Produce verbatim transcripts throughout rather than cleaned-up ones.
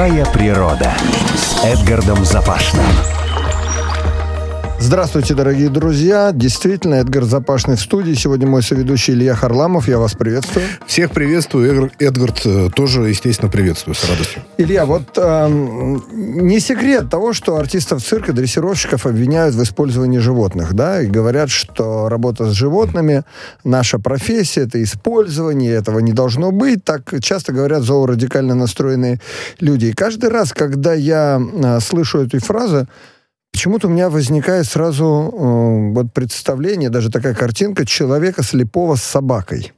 Живая природа с Эдгардом Запашным. Здравствуйте, дорогие друзья. Действительно, Эдгар Запашный в студии. Сегодня мой соведущий Илья Харламов. Я вас приветствую. Всех приветствую. Эдгард тоже, естественно, приветствую с радостью. Илья, вот э, не секрет того, что артистов цирка, дрессировщиков обвиняют в использовании животных, да, и говорят, что работа с животными, наша профессия, это использование, этого не должно быть. Так часто говорят зоорадикально настроенные люди. И каждый раз, когда я э, слышу эту фразу, почему-то у меня возникает сразу э, вот представление, даже такая картинка человека слепого с собакой.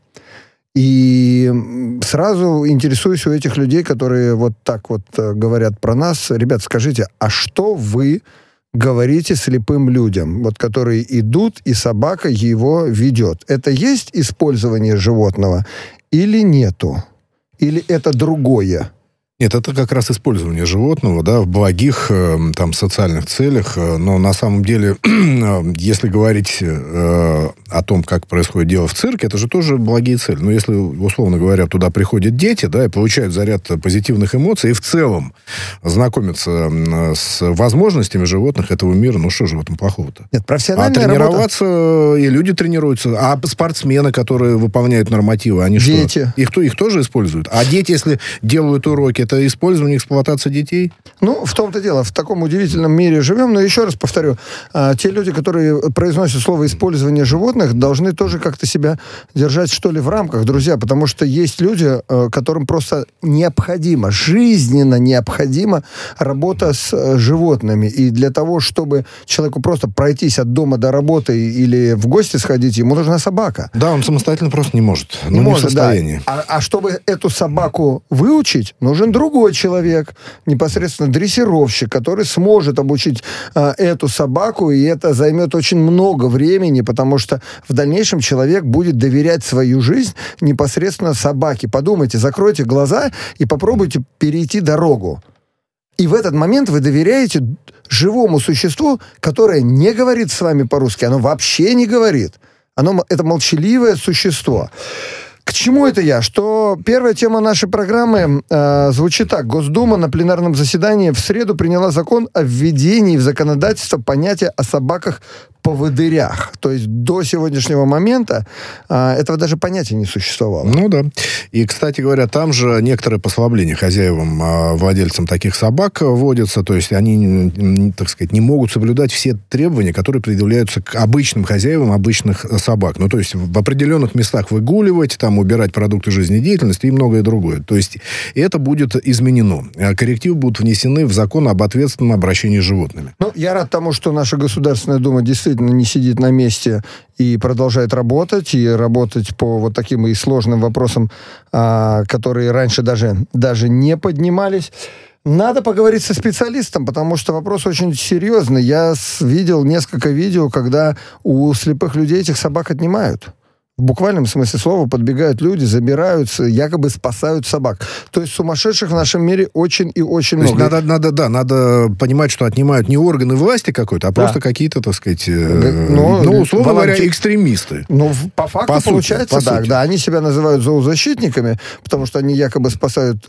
И сразу интересуюсь у этих людей, которые вот так вот э, говорят про нас. Ребят, скажите, а что вы говорите слепым людям, вот которые идут, и собака его ведет? Это есть использование животного или нету? Или это другое? Нет, это как раз использование животного, да, в благих э, там социальных целях, э, но на самом деле, э, если говорить э, о том, как происходит дело в цирке, это же тоже благие цели. Но если, условно говоря, туда приходят дети, да, и получают заряд позитивных эмоций, и в целом знакомятся с возможностями животных этого мира, ну что же в этом плохого-то? Нет, профессиональная а тренироваться работа... и люди тренируются, а спортсмены, которые выполняют нормативы, они дети. Что? Их, их тоже используют? А дети, если делают уроки, это использование, эксплуатация детей? Ну, в том-то дело, в таком удивительном мире живем, но еще раз повторю, а, те люди, которые произносят слово «использование животных», должны тоже как-то себя держать, что ли, в рамках, друзья, потому что есть люди, а, которым просто необходимо, жизненно необходима работа с а, животными, и для того, чтобы человеку просто пройтись от дома до работы или в гости сходить, ему нужна собака. Да, он самостоятельно просто не может, не, ну, может, не в состоянии. Да. А, а чтобы эту собаку выучить, нужен другой человек, непосредственно дрессировщик, который сможет обучить а, эту собаку, и это займет очень много времени, потому что в дальнейшем человек будет доверять свою жизнь непосредственно собаке. Подумайте, закройте глаза и попробуйте перейти дорогу. И в этот момент вы доверяете живому существу, которое не говорит с вами по-русски, оно вообще не говорит. Оно, это молчаливое существо. К чему это я? Что первая тема нашей программы э, звучит так. Госдума на пленарном заседании в среду приняла закон о введении в законодательство понятия о собаках-поводырях. То есть до сегодняшнего момента э, этого даже понятия не существовало. Ну да. И, кстати говоря, там же некоторые послабления хозяевам, э, владельцам таких собак вводятся. То есть они, так сказать, не могут соблюдать все требования, которые предъявляются к обычным хозяевам обычных собак. Ну, то есть в определенных местах выгуливать, там убирать продукты жизнедеятельности и многое другое. То есть это будет изменено. Коррективы будут внесены в закон об ответственном обращении с животными. Ну, я рад тому, что наша Государственная Дума действительно не сидит на месте и продолжает работать, и работать по вот таким и сложным вопросам, а, которые раньше даже, даже не поднимались. Надо поговорить со специалистом, потому что вопрос очень серьезный. Я видел несколько видео, когда у слепых людей этих собак отнимают. В буквальном смысле слова подбегают люди, забираются, якобы спасают собак. То есть сумасшедших в нашем мире очень и очень То много. Есть надо, надо, да, надо понимать, что отнимают не органы власти какой-то, а да. просто какие-то, так сказать, э, Но, ну, условно волонтер... говоря, экстремисты. Ну, по факту по получается, сути, по да, сути. да. Они себя называют зоозащитниками, потому что они якобы спасают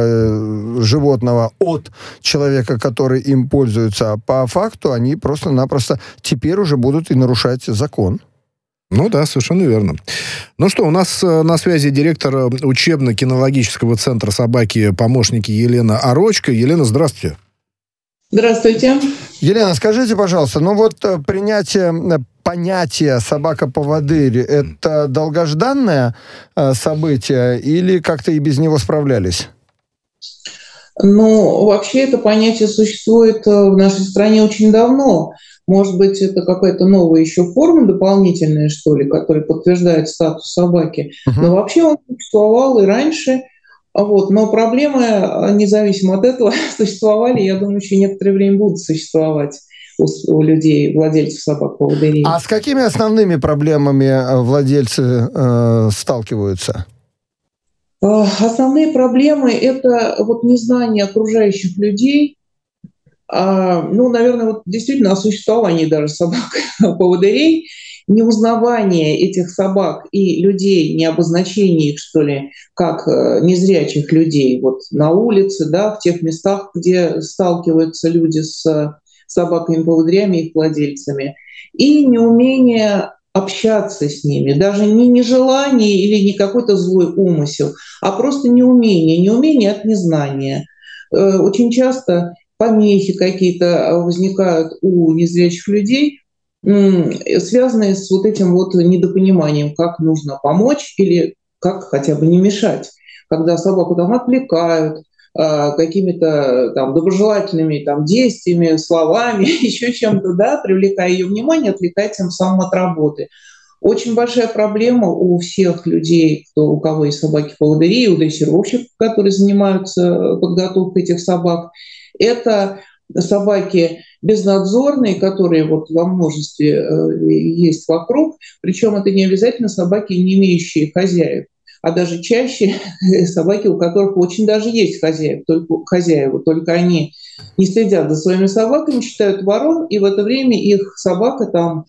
э, животного от человека, который им пользуется. А по факту они просто-напросто теперь уже будут и нарушать закон. Ну да, совершенно верно. Ну что, у нас на связи директор учебно-кинологического центра собаки-помощники Елена Орочко. Елена, здравствуйте. Здравствуйте. Елена, скажите, пожалуйста, ну вот принятие понятия собака-поводырь, это долгожданное событие или как-то и без него справлялись? Ну, вообще это понятие существует в нашей стране очень давно. Может быть, это какая-то новая еще форма дополнительная, что ли, которая подтверждает статус собаки. Uh-huh. Но вообще он существовал и раньше. Вот. Но проблемы, независимо от этого, существовали, я думаю, еще некоторое время будут существовать у, у людей, владельцев собак-поводырей. А с какими основными проблемами владельцы э, сталкиваются? Основные проблемы – это вот незнание окружающих людей. А, ну, наверное, вот действительно о существовании даже собак-поводырей неузнавание этих собак и людей, не обозначение их, что ли, как незрячих людей вот на улице, да, в тех местах, где сталкиваются люди с собаками-поводырями и их владельцами, и неумение общаться с ними, даже не нежелание или не какой-то злой умысел, а просто неумение, неумение от незнания. Очень часто помехи какие-то возникают у незрячих людей, связанные с вот этим вот недопониманием, как нужно помочь или как хотя бы не мешать. Когда собаку там отвлекают какими-то там доброжелательными там действиями, словами, еще чем-то, да, привлекая ее внимание, отвлекая тем самым от работы. Очень большая проблема у всех людей, кто, у кого есть собаки-поводыри, у дрессировщиков, которые занимаются подготовкой этих собак, это собаки безнадзорные, которые вот во множестве э, есть вокруг, причем это не обязательно собаки, не имеющие хозяев, а даже чаще собаки, у которых очень даже есть хозяев, только, хозяева, только они не следят за своими собаками, считают ворон, и в это время их собака там,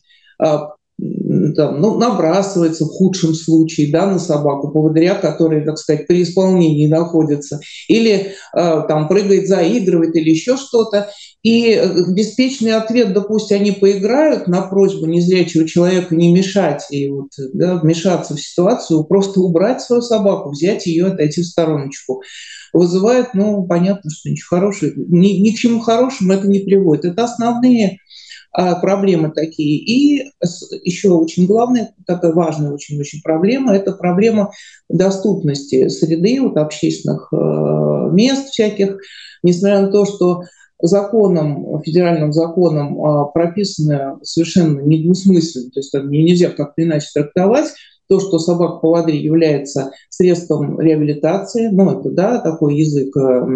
там ну, набрасывается в худшем случае, да, на собаку поводыря, который, так сказать, при исполнении находится, или там прыгает, заигрывает, или еще что-то. И беспечный ответ, да пусть они поиграют, на просьбу незрячего человека не мешать и вот, да, вмешаться в ситуацию, просто убрать свою собаку, взять ее, отойти в стороночку, вызывает, ну, понятно, что ничего хорошего, ни, ни к чему хорошему это не приводит. Это основные а, проблемы такие. И еще очень главная, такая важная очень-очень проблема, это проблема доступности среды, вот, общественных э, мест всяких, несмотря на то, что законом, федеральным законом прописано совершенно недвусмысленно, то есть там нельзя как-то иначе трактовать то, что собака-поводырь является средством реабилитации, ну это, да, такой язык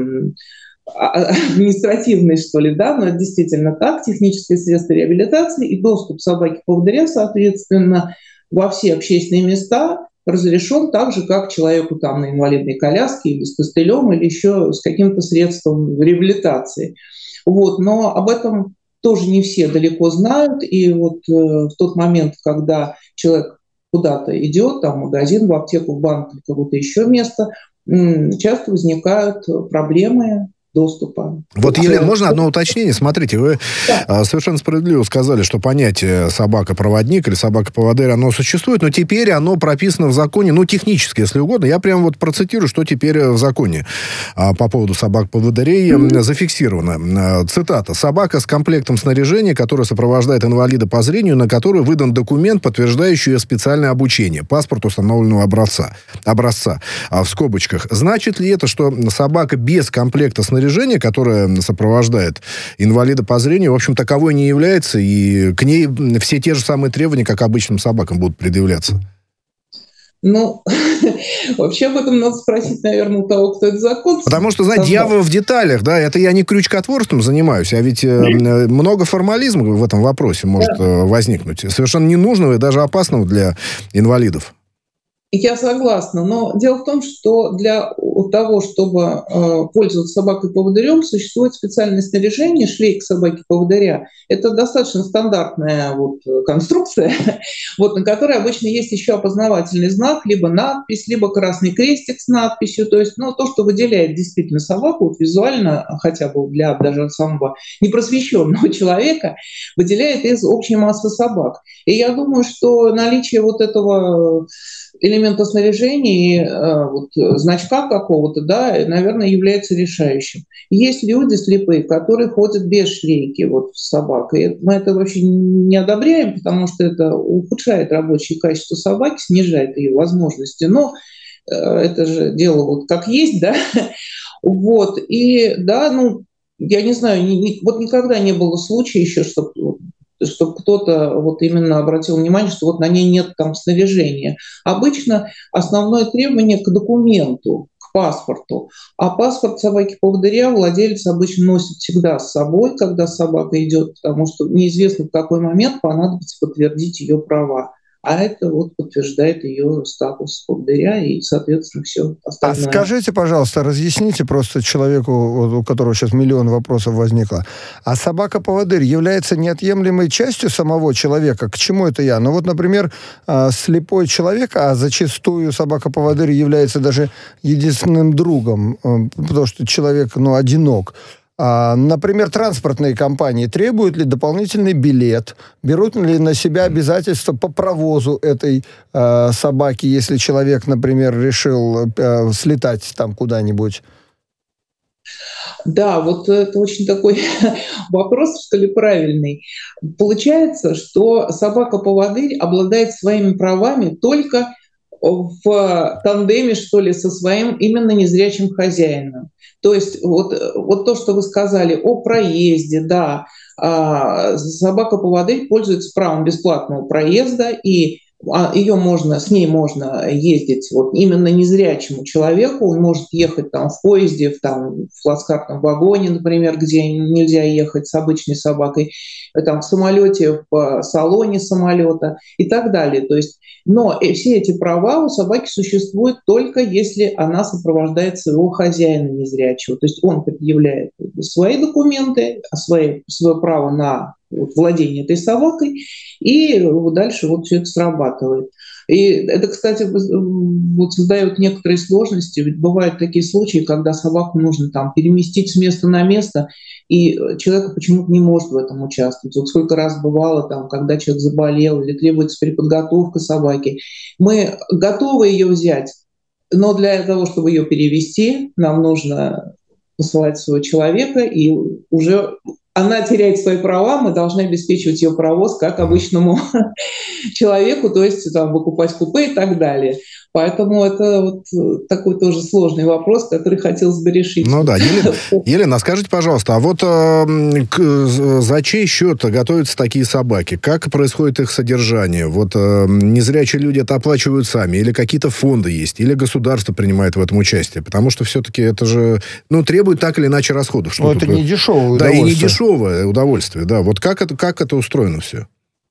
административный, что ли, да, но это действительно так, техническое средство реабилитации и доступ собаки-поводыря, соответственно, во все общественные места разрешен так же, как человеку там на инвалидной коляске или с костылем, или еще с каким-то средством реабилитации. Вот. Но об этом тоже не все далеко знают. И вот э, в тот момент, когда человек куда-то идет, там, в магазин, в аптеку, в банк или какое-то еще место, м- часто возникают проблемы доступа. Вот, Елена, можно одно уточнение? Смотрите, вы да. совершенно справедливо сказали, что понятие собака-проводник или собака-поводырь, оно существует, но теперь оно прописано в законе, ну, технически, если угодно. Я прямо вот процитирую, что теперь в законе по поводу собак-поводырей mm-hmm. зафиксировано. Цитата. «Собака с комплектом снаряжения, которая сопровождает инвалида по зрению, на который выдан документ, подтверждающий ее специальное обучение, паспорт установленного образца». образца. В скобочках. Значит ли это, что собака без комплекта снаряжения, которое сопровождает инвалида по зрению, в общем, таковой не является, и к ней все те же самые требования, как обычным собакам, будут предъявляться? Ну, вообще об этом надо спросить, наверное, у того, кто этот закон... Потому что, знаете, дьявол в деталях, да, это я не крючкотворством занимаюсь, а ведь э, много формализма в этом вопросе может э, возникнуть. Совершенно ненужного и даже опасного для инвалидов. Я согласна, но дело в том, что для того, чтобы э, пользоваться собакой-поводырем, существует специальное снаряжение, шлейк собаки-поводыря. Это достаточно стандартная вот конструкция, вот, на которой обычно есть еще опознавательный знак, либо надпись, либо красный крестик с надписью. То есть, ну, то, что выделяет действительно собаку вот, визуально, хотя бы для даже самого непросвещенного человека, выделяет из общей массы собак. И я думаю, что наличие вот этого элемента снаряжения, вот, значка какого-то, да, наверное, является решающим. Есть люди слепые, которые ходят без шлейки вот, с собакой. Мы это вообще не одобряем, потому что это ухудшает рабочее качество собаки, снижает ее возможности. Но это же дело вот как есть, да. Вот. И да, ну, я не знаю, ни, ни, вот никогда не было случая еще, чтобы чтобы кто-то вот именно обратил внимание, что вот на ней нет там снаряжения. Обычно основное требование к документу, к паспорту. А паспорт собаки-поводыря владелец обычно носит всегда с собой, когда собака идет, потому что неизвестно, в какой момент понадобится подтвердить ее права. а это вот подтверждает ее статус поводыря и, соответственно, все остальное. А скажите, пожалуйста, разъясните просто человеку, у которого сейчас миллион вопросов возникло, а собака-поводырь является неотъемлемой частью самого человека? К чему это я? Ну вот, например, слепой человек, а зачастую собака-поводырь является даже единственным другом, потому что человек, ну, одинок. А, например, транспортные компании требуют ли дополнительный билет, берут ли на себя обязательства по провозу этой э, собаки, если человек, например, решил э, слетать там куда-нибудь? Да, вот это очень такой вопрос, что ли, правильный. Получается, что собака-поводырь обладает своими правами только в тандеме, что ли, со своим именно незрячим хозяином. То есть вот, вот то, что вы сказали о проезде, да, собака-поводырь пользуется правом бесплатного проезда, и ее можно, с ней можно ездить вот именно незрячему человеку, он может ехать там в поезде, в, там, в плацкартном вагоне, например, где нельзя ехать с обычной собакой, там, в самолете, в салоне самолета и так далее. То есть, но все эти права у собаки существуют только если она сопровождает своего хозяина незрячего. То есть он предъявляет свои документы, свое, свое право на владение этой собакой, и дальше вот все это срабатывает. И это, кстати, вот создает некоторые сложности. Ведь бывают такие случаи, когда собаку нужно там переместить с места на место, и человек почему-то не может в этом участвовать. Вот сколько раз бывало, там, когда человек заболел или требуется переподготовка собаки. Мы готовы ее взять, но для того, чтобы ее перевести, нам нужно посылать своего человека, и уже она теряет свои права, мы должны обеспечивать ее провоз как обычному человеку, то есть там, выкупать купе и так далее. Поэтому это вот такой тоже сложный вопрос, который хотелось бы решить. Ну да, Елена, Елена, скажите, пожалуйста, а вот э, к, за чей счет готовятся такие собаки? Как происходит их содержание? Вот э, незрячие люди это оплачивают сами? Или какие-то фонды есть? Или государство принимает в этом участие? Потому что все-таки это же, ну, требует так или иначе расходов. Ну, это не дешевое да, удовольствие. Да, и не дешевое удовольствие, да. Вот как это, как это устроено все?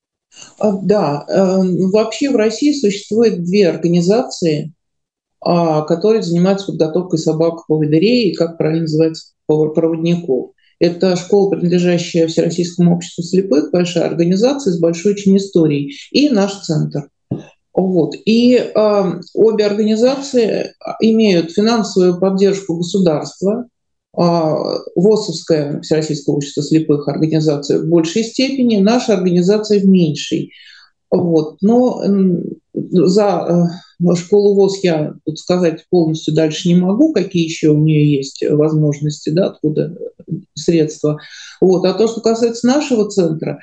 Да, вообще в России существует две организации, которые занимаются подготовкой собак-поводырей и, как правильно называется, проводников. Это школа, принадлежащая Всероссийскому обществу слепых, большая организация с большой очень историей, и наш центр. Вот. И э, обе организации имеют финансовую поддержку государства. ВОСовская, Всероссийское общество слепых, организация в большей степени, наша организация в меньшей. Вот. Но за школу ВОС я тут сказать полностью дальше не могу, какие еще у нее есть возможности, да, откуда средства. Вот. А то, что касается нашего центра,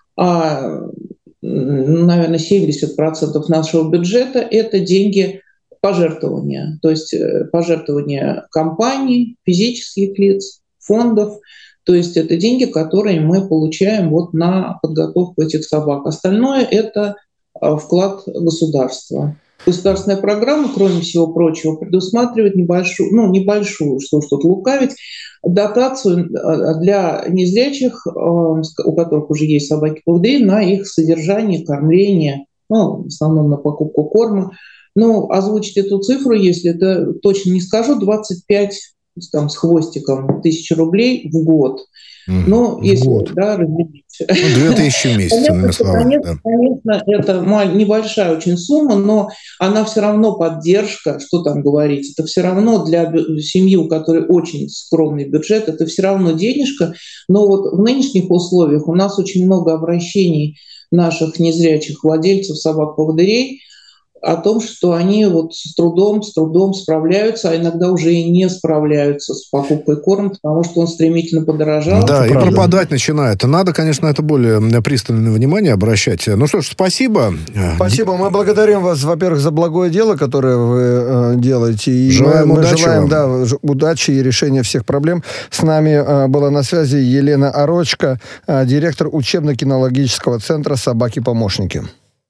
наверное, семьдесят процентов нашего бюджета – это деньги пожертвования, то есть пожертвования компаний, физических лиц, фондов. То есть это деньги, которые мы получаем вот на подготовку этих собак. Остальное – это вклад государства. Государственная программа, кроме всего прочего, предусматривает небольшую, ну, небольшую, что что-то лукавить, дотацию для незрячих, у которых уже есть собаки-поводыри, на их содержание, кормление, ну, в основном на покупку корма. Ну, озвучить эту цифру, если это точно не скажу, двадцать пять там, с хвостиком тысяч рублей в год. Mm, ну, в если год. Да, разделить. Ну, две тысячи в месяц, иными словами. Конечно, да. Конечно, это небольшая очень сумма, но она все равно поддержка, что там говорить, это все равно для семьи, у которой очень скромный бюджет, это все равно денежка. Но вот в нынешних условиях у нас очень много обращений наших незрячих владельцев собак-поводырей о том, что они вот с трудом, с трудом справляются, а иногда уже и не справляются с покупкой корма, потому что он стремительно подорожал. Да, и правда. Пропадать начинает. Надо, конечно, это более пристальное внимание обращать. Ну что ж, спасибо. Спасибо. Мы благодарим вас, во-первых, за благое дело, которое вы э, делаете. И желаем мы, мы удачи желаем вам. Да, удачи и решения всех проблем. С нами э, была на связи Елена Орочко, э, директор учебно-кинологического центра «Собаки-помощники».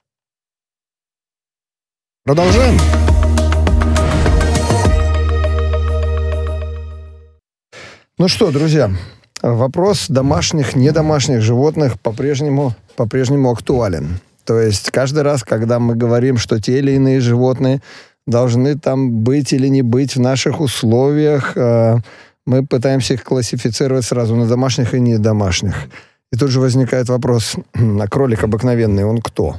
Продолжаем. Ну что, друзья, вопрос домашних, недомашних животных по-прежнему, по-прежнему актуален. То есть каждый раз, когда мы говорим, что те или иные животные должны там быть или не быть в наших условиях, мы пытаемся их классифицировать сразу на домашних и недомашних. И тут же возникает вопрос, а кролик обыкновенный, он кто?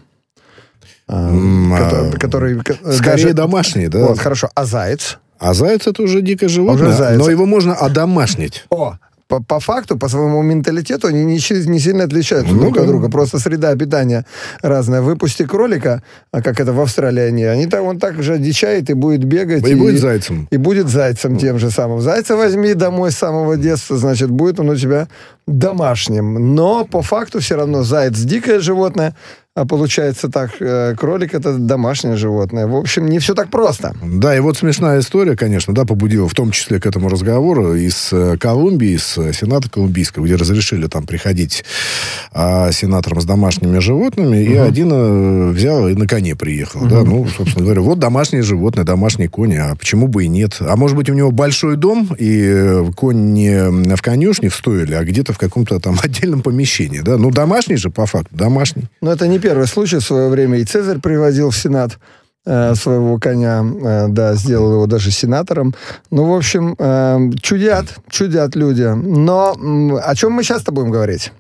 А, который, который, скорее даже, домашний, да? Вот, хорошо. А заяц? А заяц это уже дикое животное, уже но его можно одомашнить. О, по, по факту, по своему менталитету они не, не сильно отличаются ну, друг да. от друга. Просто среда питания разная. Выпусти кролика, а как это в Австралии они, они так, он так же одичает и будет бегать. И, и будет зайцем. И будет зайцем тем же самым. Зайца возьми домой с самого детства, значит, будет он у тебя домашним. Но по факту все равно заяц дикое животное, а получается так, кролик это домашнее животное. В общем, не все так просто. Да, и вот смешная история, конечно, да, побудила в том числе к этому разговору из Колумбии, из Сената колумбийского, где разрешили там приходить а, сенаторам с домашними животными, угу. и один а, взял и на коне приехал. Угу. Да, ну, собственно говоря, вот домашнее животное, домашний конь, а почему бы и нет? А может быть, у него большой дом, и конь не в конюшне в стойле, а где-то в каком-то там отдельном помещении, да? Ну, домашний же, по факту, домашний. Но это не первый случай. В свое время и Цезарь приводил в Сенат э, своего коня, э, да, сделал его даже сенатором. Ну, в общем, э, чудят, чудят люди. Но э, о чем мы сейчас-то будем говорить?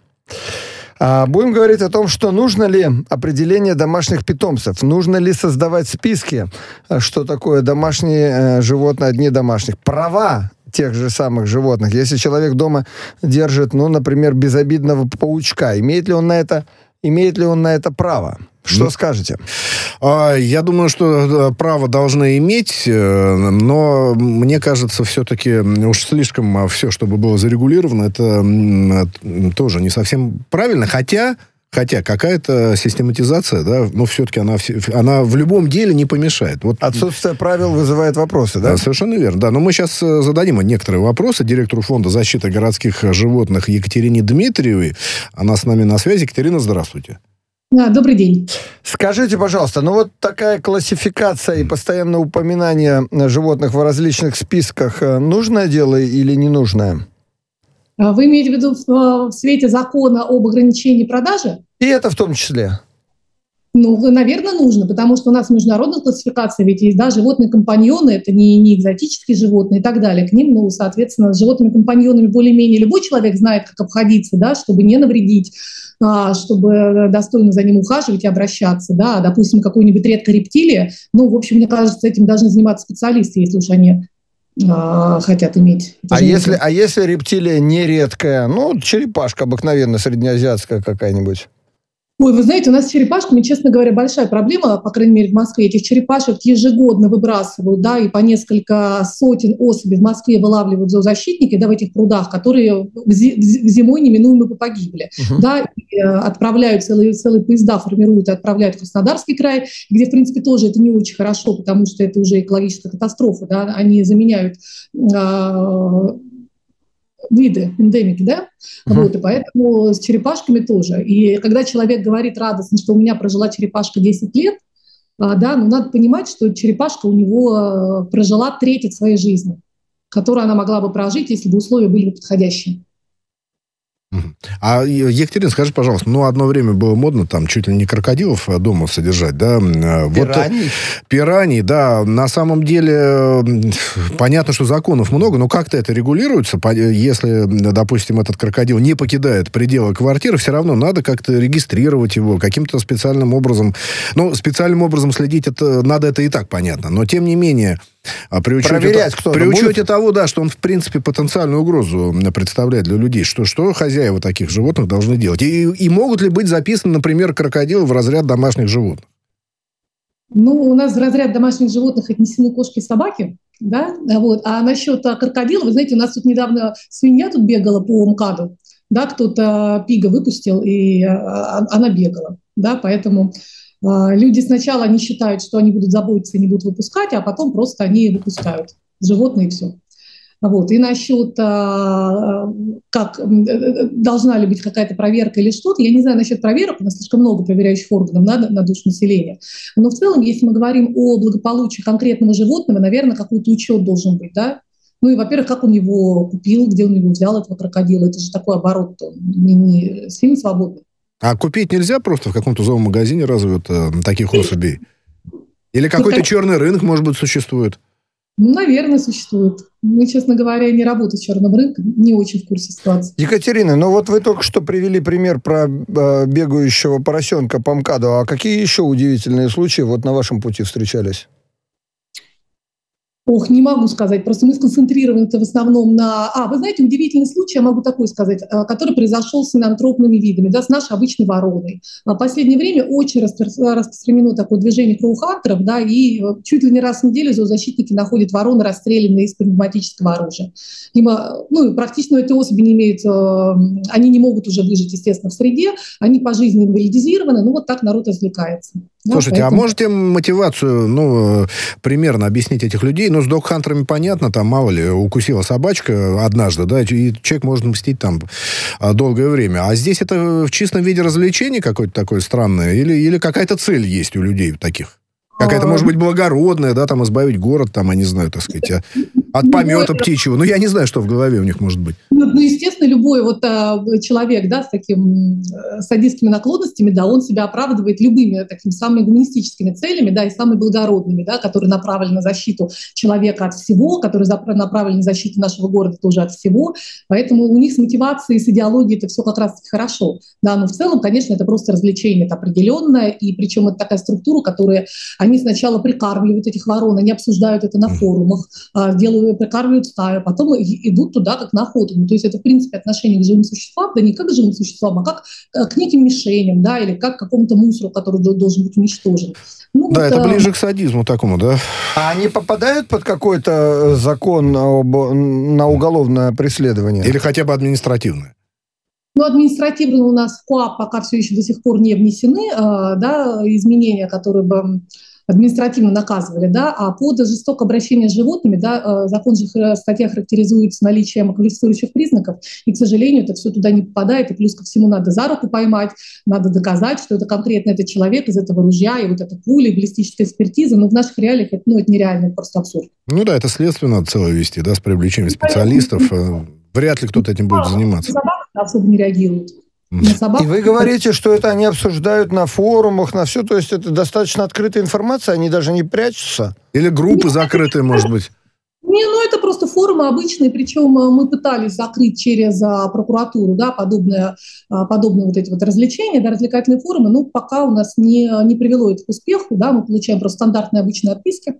А, будем говорить о том, что нужно ли определение домашних питомцев, нужно ли создавать списки, что такое домашние э, животные, одни домашних. Права тех же самых животных. Если человек дома держит, ну, например, безобидного паучка, имеет ли он на это Имеет ли он на это право? Что ну, скажете? Я думаю, что право должны иметь, но мне кажется, все-таки уж слишком все, чтобы было зарегулировано, это тоже не совсем правильно. Хотя, хотя какая-то систематизация, да, ну, все-таки она, она в любом деле не помешает. Вот. Отсутствие правил вызывает вопросы, да? Совершенно верно, да. Но мы сейчас зададим некоторые вопросы директору фонда защиты городских животных Екатерине Дмитриевой. Она с нами на связи. Екатерина, здравствуйте. Да, добрый день. Скажите, пожалуйста, ну вот такая классификация и постоянное упоминание животных в различных списках, нужное дело или не нужное? Вы имеете в виду в свете закона об ограничении продажи? И это в том числе. Ну, наверное, нужно, потому что у нас международная классификация, ведь есть, да, животные-компаньоны, это не, не экзотические животные и так далее. К ним, ну, соответственно, с животными-компаньонами более-менее любой человек знает, как обходиться, да, чтобы не навредить, чтобы достойно за ним ухаживать и обращаться, да, допустим, какую-нибудь редкую рептилию, ну, в общем, мне кажется, этим должны заниматься специалисты, если уж они а, хотят иметь. А если, а если рептилия не редкая, ну, черепашка обыкновенная, среднеазиатская какая-нибудь? Ой, вы знаете, у нас с черепашками, честно говоря, большая проблема, по крайней мере, в Москве. Этих черепашек ежегодно выбрасывают, да, и по несколько сотен особей в Москве вылавливают зоозащитники, да, в этих прудах, которые зимой неминуемо погибли. Uh-huh. Да, и, э, отправляют целые, целые поезда, формируют и отправляют в Краснодарский край, где, в принципе, тоже это не очень хорошо, потому что это уже экологическая катастрофа, да, они заменяют э, виды, эндемики, да, uh-huh. вот, и поэтому с черепашками тоже. И когда человек говорит радостно, что у меня прожила черепашка десять лет, а, да, ну, надо понимать, что черепашка у него прожила треть от своей жизни, которую она могла бы прожить, если бы условия были подходящие. А, Екатерина, скажи, пожалуйста, ну, одно время было модно там чуть ли не крокодилов дома содержать, да? Пираний? Вот, пираний, да. На самом деле, понятно, что законов много, но как-то это регулируется. Если, допустим, этот крокодил не покидает пределы квартиры, все равно надо как-то регистрировать его, каким-то специальным образом. Ну, специальным образом следить, это, надо это и так понятно. Но, тем не менее, при учете, проверять кто-то при учете будет? того, да, что он, в принципе, потенциальную угрозу представляет для людей, что, что хозяева таких животных должны делать? И, и могут ли быть записаны, например, крокодилы в разряд домашних животных? Ну, у нас в разряд домашних животных отнесены кошки и собаки, да, вот. А насчет крокодила, вы знаете, у нас тут недавно свинья тут бегала по МКАДу, да, кто-то пига выпустил, и а, она бегала, да, поэтому... Люди сначала не считают, что они будут заботиться и не будут выпускать, а потом просто они выпускают животные и все. Вот. И насчет, как должна ли быть какая-то проверка или что-то, я не знаю насчет проверок, у нас слишком много проверяющих органов на, на душу населения. Но в целом, если мы говорим о благополучии конкретного животного, наверное, какой-то учет должен быть, да? Ну и, во-первых, как он его купил, где он его взял, этого крокодила. Это же такой оборот, не, не сильно свободный. А купить нельзя просто в каком-то зоомагазине разве вот, э, таких особей? Или какой-то черный рынок, может быть, существует? Ну, наверное, существует. Мы, честно говоря, не работаем с черным рынком, не очень в курсе ситуации. Екатерина, ну вот вы только что привели пример про э, бегающего поросенка по МКАДу. А какие еще удивительные случаи вот на вашем пути встречались? Ох, не могу сказать. Просто мы сконцентрированы в основном на... А, вы знаете, удивительный случай, я могу такой сказать, который произошел с синантропными видами, да, с нашей обычной вороной. В последнее время очень распространено такое движение кроухантеров, да, и чуть ли не раз в неделю зоозащитники находят вороны, расстрелянные из пневматического оружия. Ибо, ну, практически эти особи не имеют... Они не могут уже выжить, естественно, в среде, они по жизни инвалидизированы, ну, вот так народ развлекается. Слушайте, да, поэтому... а можете мотивацию, ну, примерно объяснить этих людей? Ну, с догхантерами понятно, там, мало ли, укусила собачка однажды, да, и человек может мстить там долгое время. А здесь это в чистом виде развлечение какое-то такое странное? Или, или какая-то цель есть у людей таких? Какая-то, может быть, благородная, да, там, избавить город, там, я не знаю, так сказать, от помета птичьего. Ну, я не знаю, что в голове у них может быть. Ну, естественно, любой вот а, человек, да, с таким а, садистскими наклонностями, да, он себя оправдывает любыми такими самыми гуманистическими целями, да, и самыми благородными, да, которые направлены на защиту человека от всего, которые направлены на защиту нашего города тоже от всего. Поэтому у них с мотивацией, с идеологией это все как раз-таки хорошо. Да, но в целом, конечно, это просто развлечение, это определенное, и причем это такая структура, которая... Они сначала прикармливают этих ворон, они обсуждают это на форумах, делают, прикармливают стаю, потом идут туда как на охоту. Ну, то есть это, в принципе, отношение к живым существам, да не как к живым существам, а как к неким мишеням, да, или как к какому-то мусору, который должен быть уничтожен. Ну, да, вот, это ближе к садизму такому, да. А они попадают под какой-то закон об, на уголовное преследование? Или хотя бы административное? Ну, административно у нас в КоАП пока все еще до сих пор не внесены, да, изменения, которые бы административно наказывали, да, а под жестокое обращение с животными, да, закон же, статья характеризуется наличием квалифицирующих признаков, и, к сожалению, это все туда не попадает, и плюс ко всему надо за руку поймать, надо доказать, что это конкретно этот человек из этого ружья, и вот эта пуля, и баллистическая экспертиза, но в наших реалиях это, ну, это нереально, это просто абсурд. Ну да, это следствие надо целое вести, да, с привлечением специалистов, вряд ли кто-то этим будет заниматься. Собаки особо не реагируют. И вы говорите, что это они обсуждают на форумах, на все, то есть это достаточно открытая информация, они даже не прячутся? Или группы закрытые, может быть? Не, ну это просто форумы обычные, причем мы пытались закрыть через а, прокуратуру, да, подобные, а, подобные вот эти вот развлечения, да, развлекательные форумы, но пока у нас не, не привело это к успеху, да, мы получаем просто стандартные обычные отписки.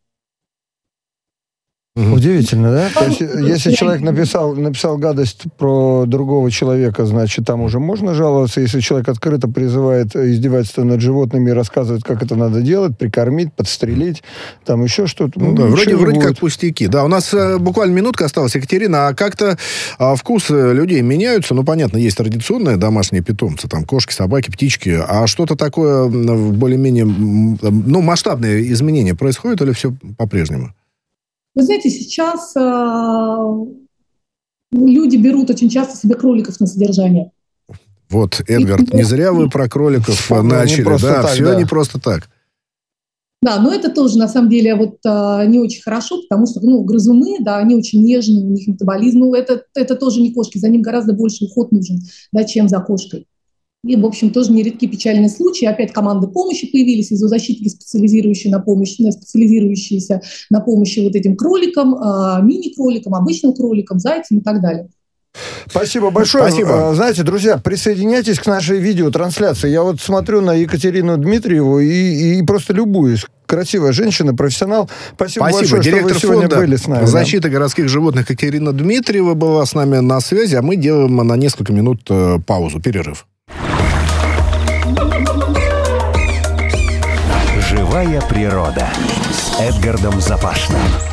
Удивительно, да? То есть, если человек написал, написал гадость про другого человека, значит, там уже можно жаловаться. Если человек открыто призывает издевательство над животными и рассказывает, как это надо делать, прикормить, подстрелить, там еще что-то. Ну, да, вроде, вроде как пустяки. Да, у нас э, буквально минутка осталась, Екатерина. А как-то э, вкусы людей меняются? Ну, понятно, есть традиционные домашние питомцы, там кошки, собаки, птички. А что-то такое более-менее, ну, масштабные изменения происходят или все по-прежнему? Вы знаете, сейчас э, люди берут очень часто себе кроликов на содержание. Вот, Эдгард, не зря вы про кроликов начали, да, так, все да. не просто так. Да, но это тоже, на самом деле, вот а, не очень хорошо, потому что, ну, грызуны, да, они очень нежные, у них метаболизм, ну, это, это тоже не кошки, за ним гораздо больше уход нужен, да, чем за кошкой. И, в общем, тоже нередки печальные случаи. Опять команды помощи появились, зоозащитники, специализирующие на помощь, специализирующиеся на помощи вот этим кроликам, э, мини-кроликам, обычным кроликам, зайцам и так далее. Спасибо большое. Спасибо. Знаете, друзья, присоединяйтесь к нашей видеотрансляции. Я вот смотрю на Екатерину Дмитриеву и, и просто любуюсь. Красивая женщина, профессионал. Спасибо, Спасибо. большое, Директор что вы сегодня фонда были с нами. защиты да? городских животных Екатерина Дмитриева была с нами на связи, а мы делаем на несколько минут паузу, перерыв. Живая природа с Эдгардом Запашным.